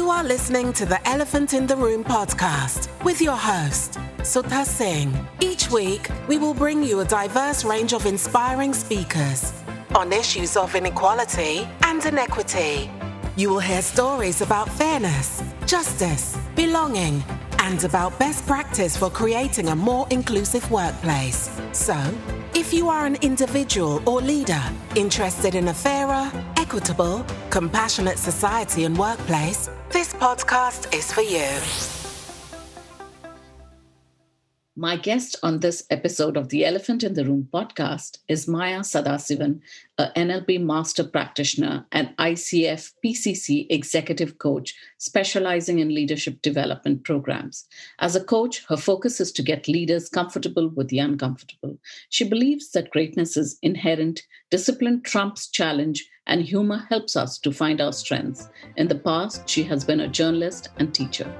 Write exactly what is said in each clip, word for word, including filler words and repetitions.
are listening to the Elephant in the Room podcast with your host, Sudha Singh. Each week, we will bring you a diverse range of inspiring speakers on issues of inequality and inequity. You will hear stories about fairness, justice, belonging, and about best practice for creating a more inclusive workplace. So, if you are an individual or leader interested in a fairer, equitable, compassionate society and workplace, this podcast is for you. My guest on this episode of the Elephant in the Room podcast is Maya Sadasivan, a N L P master practitioner and I C F P C C executive coach specializing in leadership development programs. As a coach, her focus is to get leaders comfortable with the uncomfortable. She believes that greatness is inherent, discipline trumps challenge, and humor helps us to find our strengths. In the past, she has been a journalist and teacher.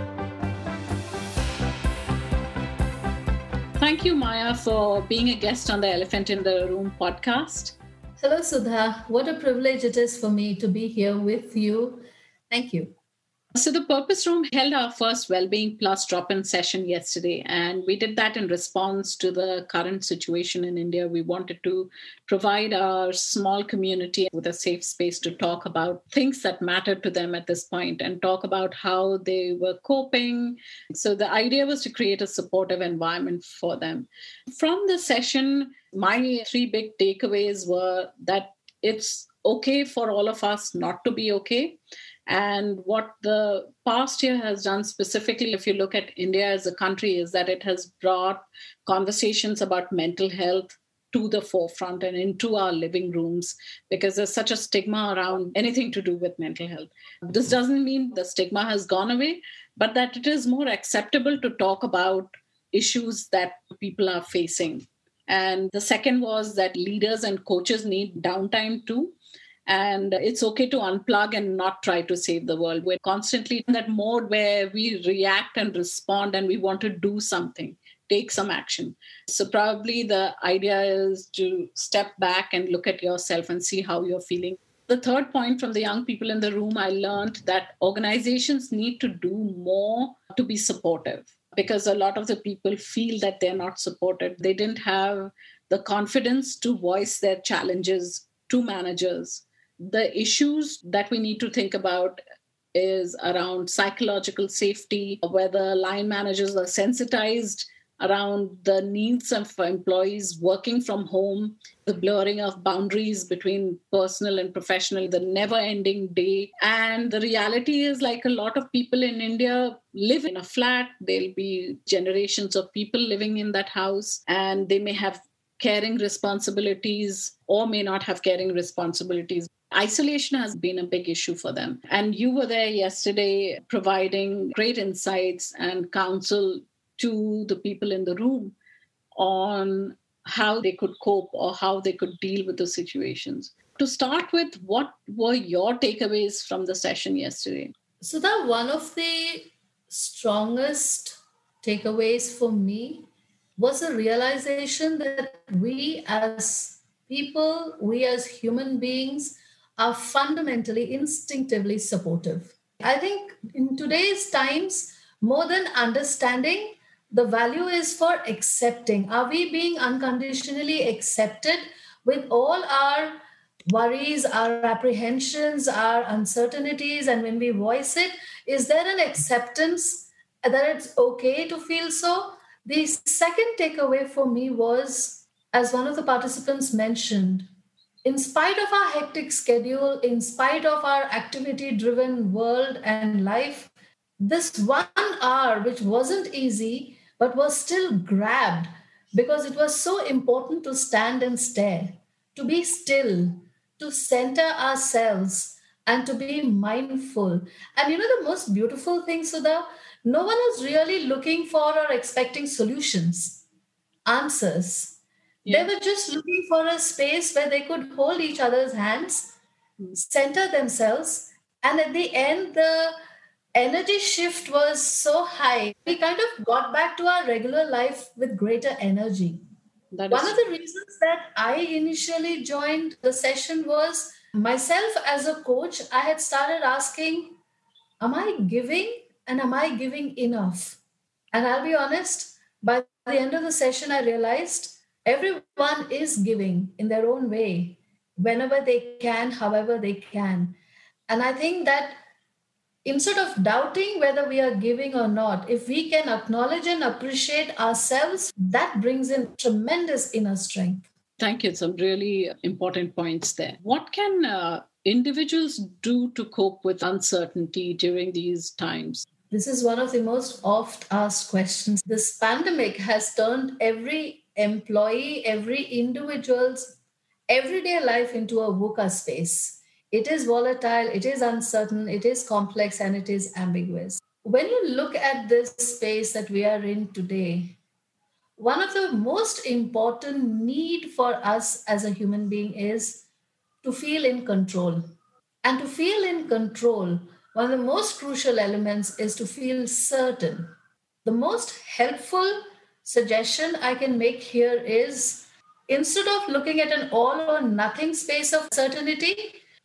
Thank you, Maya, for being a guest on the Elephant in the Room podcast. Hello, Sudha. What a privilege it is for me to be here with you. Thank you. So the Purpose Room held our first Wellbeing Plus drop-in session yesterday, and we did that in response to the current situation in India. We wanted to provide our small community with a safe space to talk about things that mattered to them at this point and talk about how they were coping. So the idea was to create a supportive environment for them. From the session, my three big takeaways were that it's okay for all of us not to be okay. And what the past year has done specifically, if you look at India as a country, is that it has brought conversations about mental health to the forefront and into our living rooms because there's such a stigma around anything to do with mental health. This doesn't mean the stigma has gone away, but that it is more acceptable to talk about issues that people are facing. And the second was that leaders and coaches need downtime too. And it's okay to unplug and not try to save the world. We're constantly in that mode where we react and respond and we want to do something, take some action. So probably the idea is to step back and look at yourself and see how you're feeling. The third point from the young people in the room, I learned that organizations need to do more to be supportive because a lot of the people feel that they're not supported. They didn't have the confidence to voice their challenges to managers. The issues that we need to think about is around psychological safety, whether line managers are sensitized around the needs of employees working from home, the blurring of boundaries between personal and professional, the never-ending day. And the reality is like a lot of people in India live in a flat. There'll be generations of people living in that house, and they may have caring responsibilities or may not have caring responsibilities. Isolation has been a big issue for them. And you were there yesterday providing great insights and counsel to the people in the room on how they could cope or how they could deal with the situations. To start with, what were your takeaways from the session yesterday? So that one of the strongest takeaways for me was a realization that we as people, we as human beings are fundamentally, instinctively supportive. I think in today's times, more than understanding, the value is for accepting. Are we being unconditionally accepted with all our worries, our apprehensions, our uncertainties? And when we voice it, is there an acceptance that it's okay to feel so? The second takeaway for me was, as one of the participants mentioned, in spite of our hectic schedule, in spite of our activity-driven world and life, this one hour, which wasn't easy, but was still grabbed because it was so important to stand and stare, to be still, to center ourselves, and to be mindful. And you know the most beautiful thing, Sudha? No one was really looking for or expecting solutions, answers. Yeah. They were just looking for a space where they could hold each other's hands, center themselves, and at the end, the energy shift was so high. We kind of got back to our regular life with greater energy. That One is- of the reasons that I initially joined the session was myself as a coach. I had started asking am I giving and am I giving enough? And I'll be honest, by the end of the session, I realized everyone is giving in their own way, whenever they can, however they can. And I think that instead of doubting whether we are giving or not, if we can acknowledge and appreciate ourselves, that brings in tremendous inner strength. Thank you. Some really important points there. What can uh, individuals do to cope with uncertainty during these times? This is one of the most oft asked questions. This pandemic has turned every employee, every individual's everyday life into a VUCA space. It is volatile, it is uncertain, it is complex, and it is ambiguous. When you look at this space that we are in today, one of the most important need for us as a human being is to feel in control. And to feel in control, one of the most crucial elements is to feel certain. The most helpful suggestion I can make here is, instead of looking at an all or nothing space of certainty,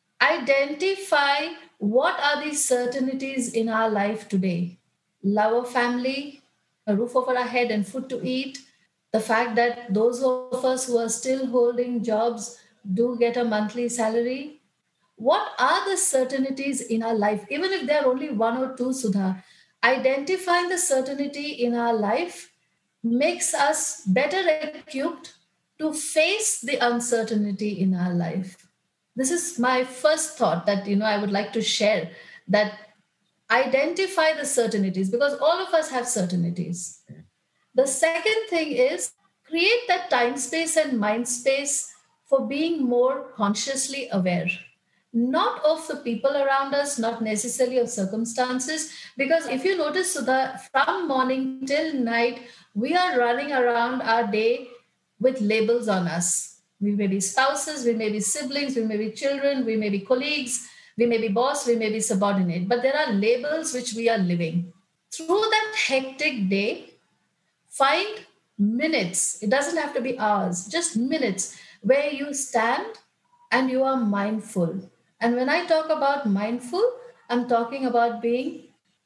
identify what are the certainties in our life today. Love of family, a roof over our head and food to eat, the fact that those of us who are still holding jobs do get a monthly salary. What are the certainties in our life, even if there are only one or two, Sudha? Identifying the certainty in our life makes us better equipped to face the uncertainty in our life. This is my first thought that, you know, I would like to share, that identify the certainties, because all of us have certainties. The second thing is create that time space and mind space for being more consciously aware, not of the people around us, not necessarily of circumstances. Because if you notice, Sudha, from morning till night, we are running around our day with labels on us. We may be spouses, we may be siblings, we may be children, we may be colleagues, we may be boss, we may be subordinate, but there are labels which we are living. Through that hectic day, find minutes, it doesn't have to be hours, just minutes, where you stand and you are mindful. And when I talk about mindful, I'm talking about being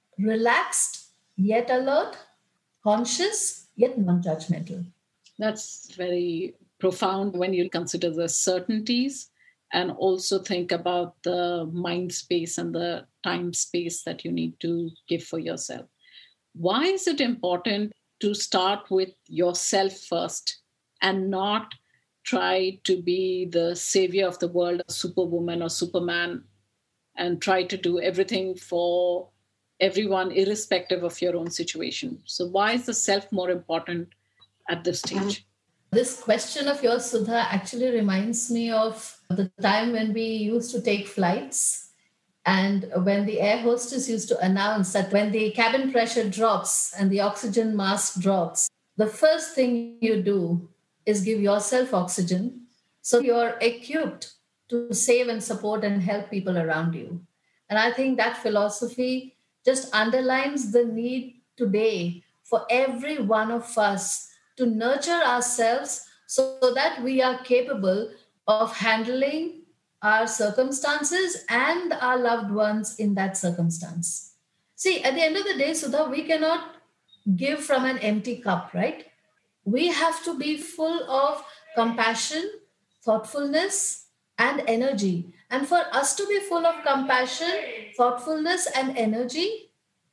relaxed, yet alert, conscious, yet non-judgmental. That's very profound when you consider the certainties and also think about the mind space and the time space that you need to give for yourself. Why is it important to start with yourself first and not try to be the savior of the world, a superwoman or superman, and try to do everything for everyone irrespective of your own situation? So why is the self more important at this stage? This question of yours, Sudha, actually reminds me of the time when we used to take flights, and when the air hostess used to announce that when the cabin pressure drops and the oxygen mask drops, the first thing you do is give yourself oxygen so you're equipped to save and support and help people around you. And I think that philosophy just underlines the need today for every one of us to nurture ourselves so that we are capable of handling our circumstances and our loved ones in that circumstance. See, at the end of the day, Sudha, we cannot give from an empty cup, right? We have to be full of compassion, thoughtfulness, and energy. And for us to be full of compassion, thoughtfulness, and energy,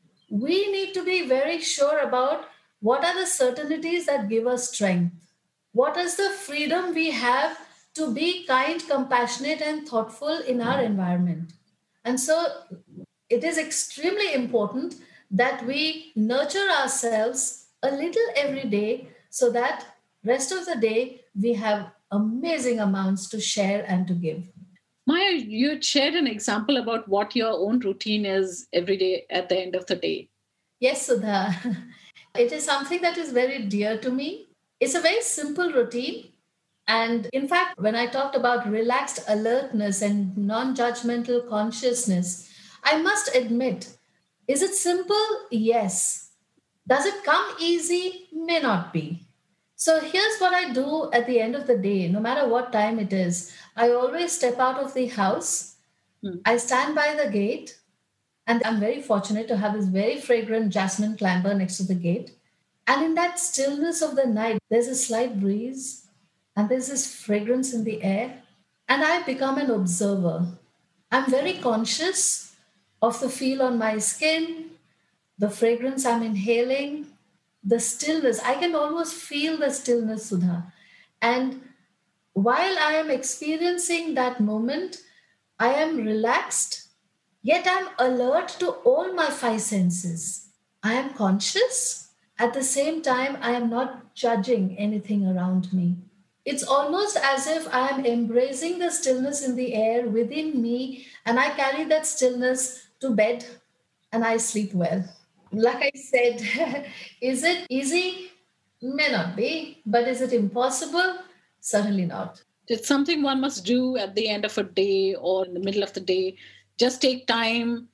we need to be very sure about what are the certainties that give us strength. What is the freedom we have to be kind, compassionate, and thoughtful in our environment? And so it is extremely important that we nurture ourselves a little every day so that rest of the day we have amazing amounts to share and to give. Maya, you had shared an example about what your own routine is every day at the end of the day. Yes, Sudha. It is something that is very dear to me. It's a very simple routine. And in fact, when I talked about relaxed alertness and non-judgmental consciousness, I must admit, is it simple? Yes. Does it come easy? May not be. So here's what I do at the end of the day, no matter what time it is. I always step out of the house. Hmm. I stand by the gate And I'm very fortunate to have this very fragrant jasmine clamber next to the gate. And in that stillness of the night, there's a slight breeze and there's this fragrance in the air. And I become an observer. I'm very conscious of the feel on my skin, the fragrance I'm inhaling, the stillness. I can almost feel the stillness, Sudha. And while I am experiencing that moment, I am relaxed, yet I'm alert to all my five senses. I am conscious. At the same time, I am not judging anything around me. It's almost as if I am embracing the stillness in the air within me, and I carry that stillness to bed and I sleep well. Like I said, is it easy? May not be, but is it impossible? Certainly not. It's something one must do at the end of a day or in the middle of the day. Just take time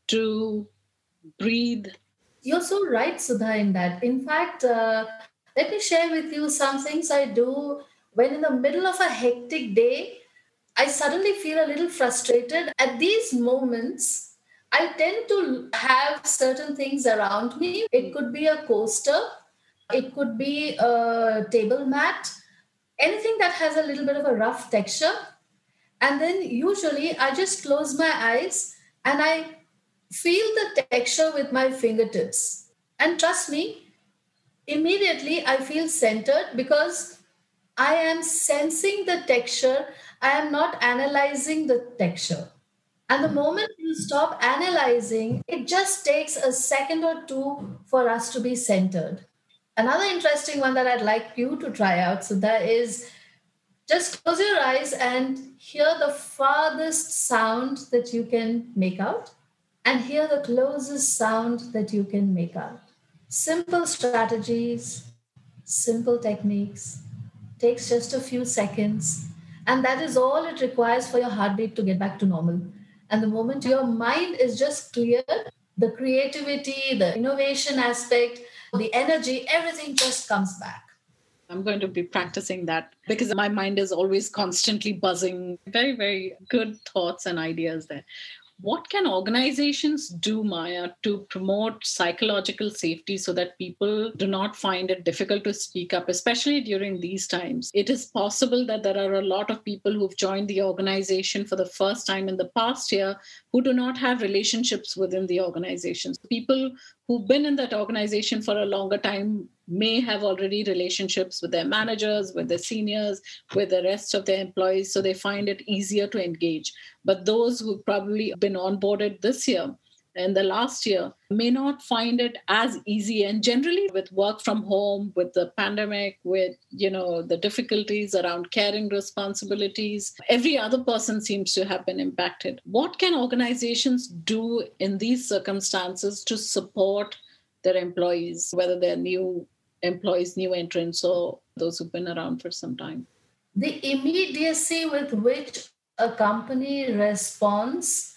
to breathe. You're so right, Sudha, in that. In fact, uh, let me share with you some things I do when in the middle of a hectic day, I suddenly feel a little frustrated. At these moments, I tend to have certain things around me. It could be a coaster, it could be a table mat, anything that has a little bit of a rough texture. And then usually I just close my eyes and I feel the texture with my fingertips. And trust me, immediately I feel centered because I am sensing the texture. I am not analyzing the texture. And the moment you stop analyzing, it just takes a second or two for us to be centered. Another interesting one that I'd like you to try out, Sudha, is just close your eyes and hear the farthest sound that you can make out and hear the closest sound that you can make out. Simple strategies, simple techniques, takes just a few seconds, and that is all it requires for your heartbeat to get back to normal. And the moment your mind is just clear, the creativity, the innovation aspect, the energy, everything just comes back. I'm going to be practicing that because my mind is always constantly buzzing. Very, very good thoughts and ideas there. What can organizations do, Maya, to promote psychological safety so that people do not find it difficult to speak up, especially during these times? It is possible that there are a lot of people who've joined the organization for the first time in the past year who do not have relationships within the organization. People who've been in that organization for a longer time may have already relationships with their managers, with their seniors, with the rest of their employees, so they find it easier to engage. But those who've probably been onboarded this year and the last year may not find it as easy. And generally with work from home, with the pandemic, with, you know, the difficulties around caring responsibilities, every other person seems to have been impacted. What can organizations do in these circumstances to support their employees, whether they're new employees, new entrants, or those who've been around for some time? The immediacy with which a company responds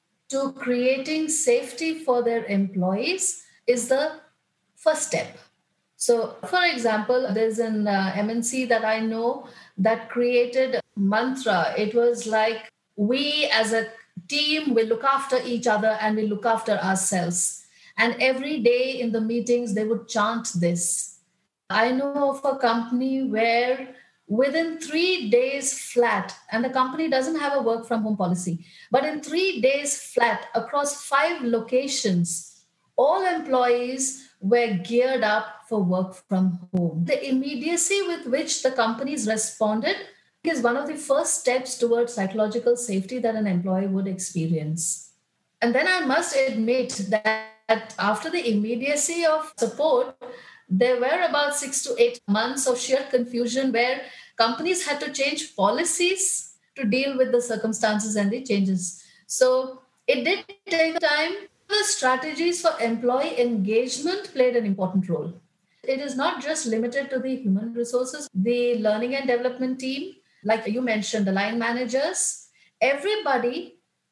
to creating safety for their employees is the first step. So, for example, there's an uh, M N C that I know that created a mantra. It was like, we as a team will look after each other and we look after ourselves. And every day in the meetings, they would chant this. I know of a company where within three days flat, and the company doesn't have a work from home policy, but in three days flat across five locations, all employees were geared up for work from home. The immediacy with which the companies responded is one of the first steps towards psychological safety that an employee would experience. And then I must admit that after the immediacy of support, there were about six to eight months of sheer confusion where companies had to change policies to deal with the circumstances and the changes. So it did take time. The strategies for employee engagement played an important role. It is not just limited to the human resources, the learning and development team, like you mentioned, the line managers, everybody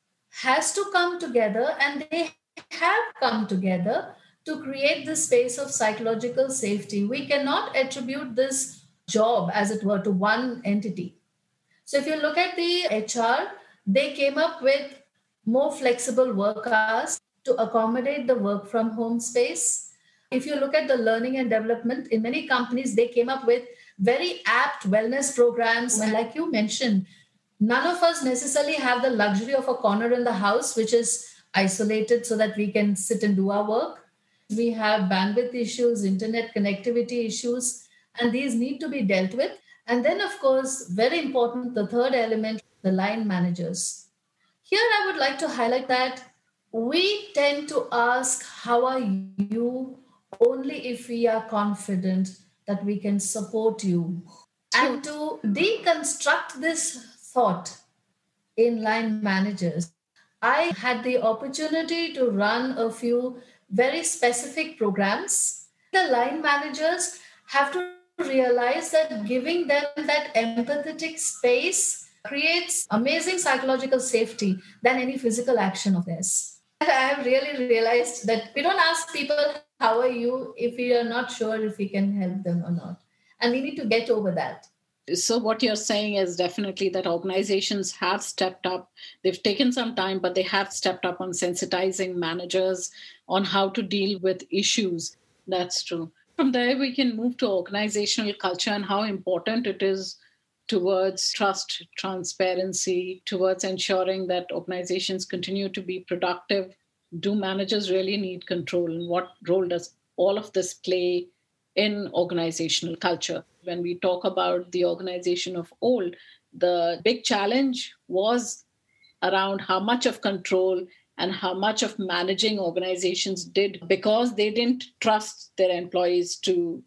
has to come together, and they have come together to create this space of psychological safety. We cannot attribute this job, as it were, to one entity. So if you look at the H R, they came up with more flexible work hours. to accommodate the work from home space. If you look at the learning and development, in many companies, they came up with very apt wellness programs. And like you mentioned, none of us necessarily have the luxury of a corner in the house, which is isolated so that we can sit and do our work. We have bandwidth issues, internet connectivity issues, and these need to be dealt with. And then, of course, very important, the third element, the line managers. Here, I would like to highlight that we tend to ask, how are you? Only if we are confident that we can support you. And to deconstruct this thought in line managers, I had the opportunity to run a few very specific programs. The line managers have to realize that giving them that empathetic space creates amazing psychological safety than any physical action of theirs. I have really realized that we don't ask people, how are you, if we are not sure if we can help them or not. And we need to get over that. So what you're saying is definitely that organizations have stepped up. They've taken some time, but they have stepped up on sensitizing managers on how to deal with issues. That's true. From there, we can move to organizational culture and how important it is towards trust, transparency, towards ensuring that organizations continue to be productive. Do managers really need control? And what role does all of this play in organizational culture? When we talk about the organization of old, the big challenge was around how much of control and how much of managing organizations did because they didn't trust their employees to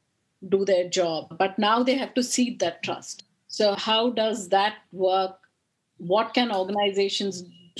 do their job. But now they have to cede that trust. So how does that work? What can organizations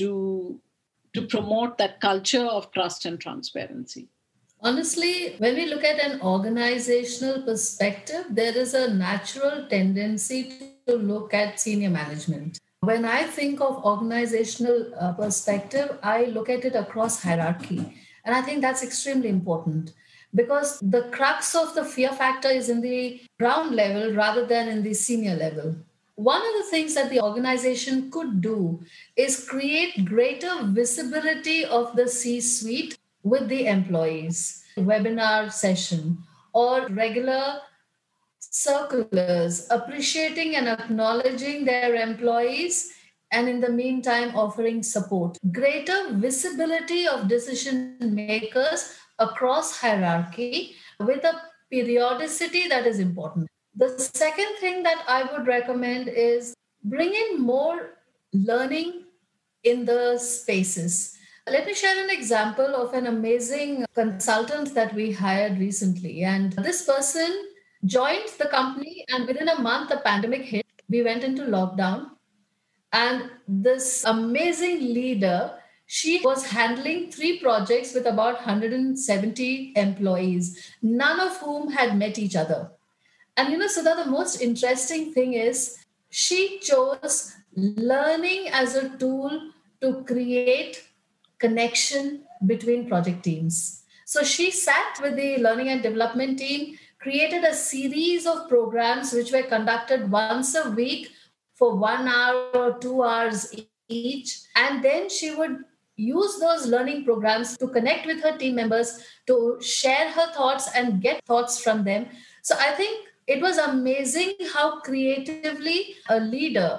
do to promote that culture of trust and transparency? Honestly, when we look at an organizational perspective, there is a natural tendency to look at senior management. When I think of organizational uh, perspective, I look at it across hierarchy. And I think that's extremely important because the crux of the fear factor is in the ground level rather than in the senior level. One of the things that the organization could do is create greater visibility of the C-suite with the employees, webinar session, or regular circulars, appreciating and acknowledging their employees, and in the meantime, offering support. Greater visibility of decision makers across hierarchy with a periodicity that is important. The second thing that I would recommend is bring in more learning in the spaces. Let me share an example of an amazing consultant that we hired recently. And this person joined the company, and within a month, the pandemic hit. We went into lockdown. And this amazing leader, she was handling three projects with about one hundred seventy employees, none of whom had met each other. And you know, Sudha, the most interesting thing is she chose learning as a tool to create connection between project teams. So she sat with the learning and development team, created a series of programs which were conducted once a week for one hour or two hours each. And then she would use those learning programs to connect with her team members, to share her thoughts and get thoughts from them. So I think it was amazing how creatively a leader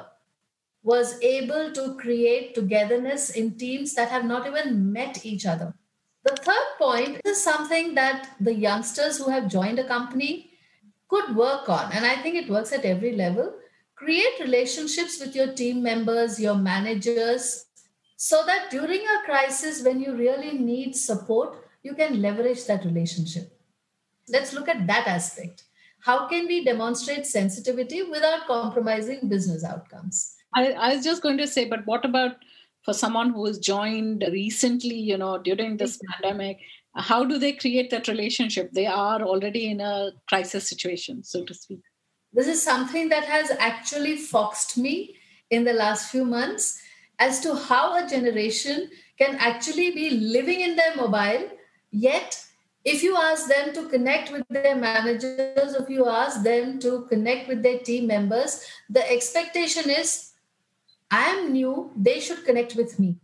was able to create togetherness in teams that have not even met each other. The third point is something that the youngsters who have joined a company could work on. And I think it works at every level. Create relationships with your team members, your managers, so that during a crisis, when you really need support, you can leverage that relationship. Let's look at that aspect. How can we demonstrate sensitivity without compromising business outcomes? I, I was just going to say, but what about for someone who has joined recently, you know, during this pandemic? How do they create that relationship? They are already in a crisis situation, so to speak. This is something that has actually foxed me in the last few months as to how a generation can actually be living in their mobile, yet if you ask them to connect with their managers, if you ask them to connect with their team members, the expectation is, I am new, they should connect with me.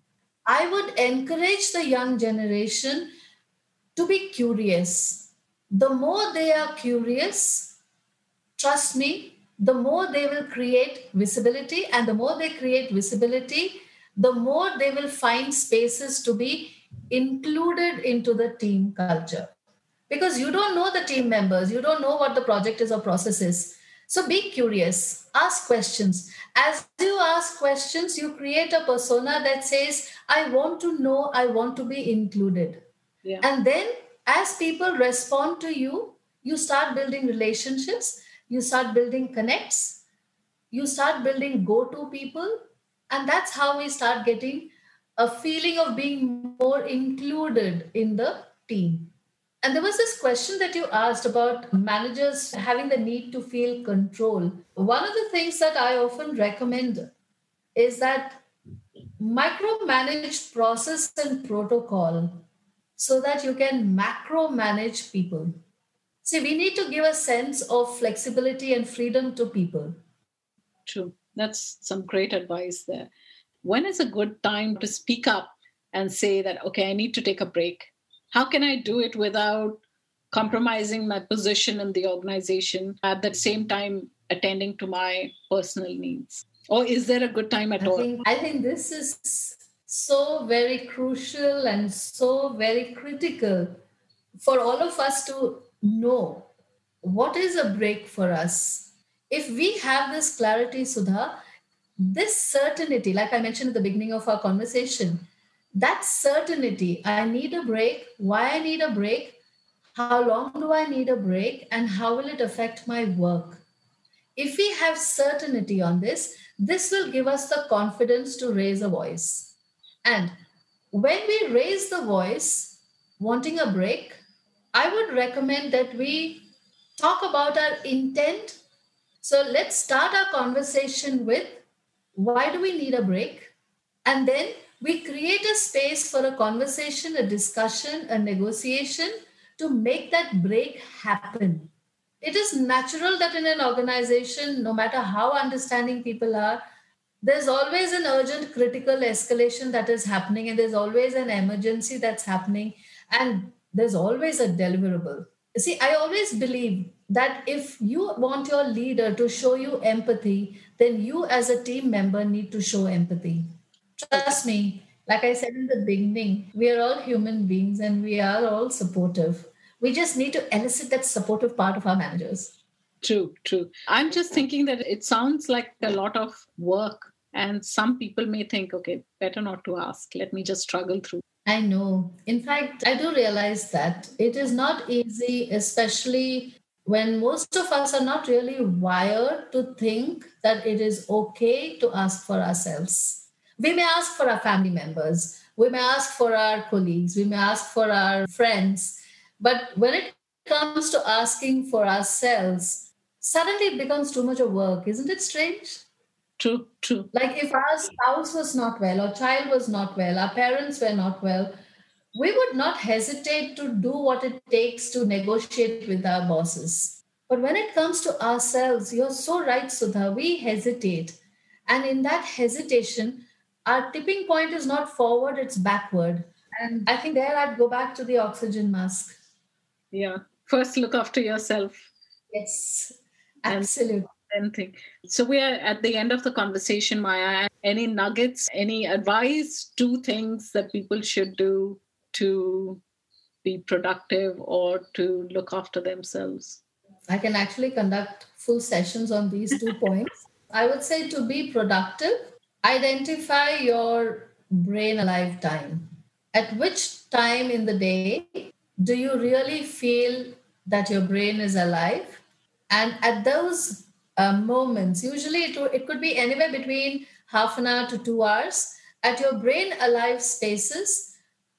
I would encourage the young generation to be curious. The more they are curious, trust me, the more they will create visibility, and the more they create visibility, the more they will find spaces to be included into the team culture. Because you don't know the team members, you don't know what the project is or process is. So be curious, ask questions. As you ask questions, you create a persona that says, I want to know, I want to be included. Yeah. And then as people respond to you, you start building relationships, you start building connects, you start building go to people. And that's how we start getting a feeling of being more included in the team. And there was this question that you asked about managers having the need to feel control. One of the things that I often recommend is that micromanage process and protocol so that you can macro manage people. See, we need to give a sense of flexibility and freedom to people. True. That's some great advice there. When is a good time to speak up and say that, okay, I need to take a break? How can I do it without compromising my position in the organization, at the same time attending to my personal needs? Or is there a good time at I all? Think, I think this is so very crucial and so very critical for all of us to know what is a break for us. If we have this clarity, Sudha, this certainty, like I mentioned at the beginning of our conversation, that certainty, I need a break, why I need a break, how long do I need a break, and how will it affect my work? If we have certainty on this, this will give us the confidence to raise a voice. And when we raise the voice, wanting a break, I would recommend that we talk about our intent. So let's start our conversation with why do we need a break? And then we create a space for a conversation, a discussion, a negotiation to make that break happen. It is natural that in an organization, no matter how understanding people are, there's always an urgent critical escalation that is happening, and there's always an emergency that's happening, and there's always a deliverable. See, I always believe that if you want your leader to show you empathy, then you as a team member need to show empathy. Trust me, like I said in the beginning, we are all human beings and we are all supportive. We just need to elicit that supportive part of our managers. True, true. I'm just thinking that it sounds like a lot of work, and some people may think, okay, better not to ask. Let me just struggle through. I know. In fact, I do realize that it is not easy, especially when most of us are not really wired to think that it is okay to ask for ourselves. We may ask for our family members, we may ask for our colleagues, we may ask for our friends. But when it comes to asking for ourselves, suddenly it becomes too much of work. Isn't it strange? True, true. Like if our spouse was not well, or child was not well, our parents were not well, we would not hesitate to do what it takes to negotiate with our bosses. But when it comes to ourselves, you're so right, Sudha, we hesitate. And in that hesitation, our tipping point is not forward, it's backward. And I think there I'd go back to the oxygen mask. Yeah. First, look after yourself. Yes, absolutely. Anything. So we are at the end of the conversation, Maya. Any nuggets, any advice, two things that people should do to be productive or to look after themselves? I can actually conduct full sessions on these two points. I would say to be productive, identify your brain alive time. At which time in the day do you really feel that your brain is alive? And at those uh, moments, usually it, it could be anywhere between half an hour to two hours, at your brain alive spaces,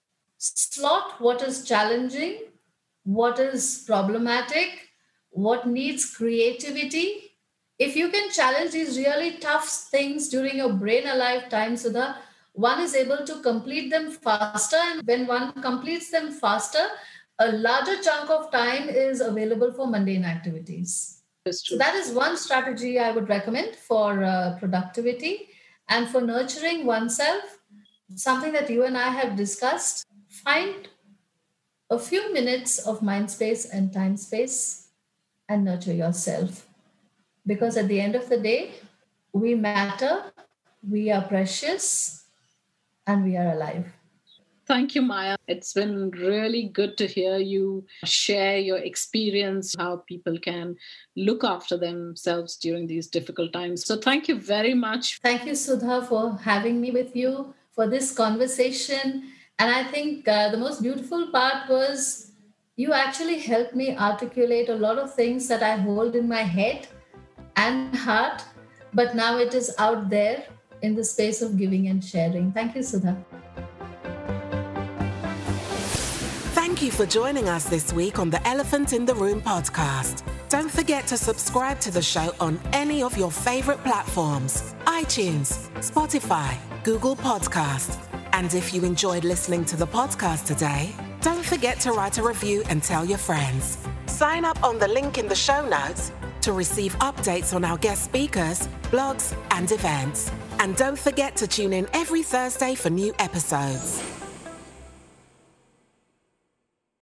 slot what is challenging, what is problematic, what needs creativity. If you can challenge these really tough things during your brain alive time, so the one is able to complete them faster. And when one completes them faster, a larger chunk of time is available for mundane activities. So that is one strategy I would recommend for uh, productivity. And for nurturing oneself, something that you and I have discussed. Find a few minutes of mind space and time space and nurture yourself. Because at the end of the day, we matter, we are precious, and we are alive. Thank you, Maya. It's been really good to hear you share your experience, how people can look after themselves during these difficult times. So thank you very much. Thank you, Sudha, for having me with you for this conversation. And I think uh, the most beautiful part was you actually helped me articulate a lot of things that I hold in my head and heart, but now it is out there in the space of giving and sharing. Thank you, Sudha. Thank you for joining us this week on the Elephant in the Room podcast. Don't forget to subscribe to the show on any of your favorite platforms: iTunes, Spotify, Google Podcast. And if you enjoyed listening to the podcast today, don't forget to write a review and tell your friends. Sign up on the link in the show notes to receive updates on our guest speakers, blogs, and events. And don't forget to tune in every Thursday for new episodes.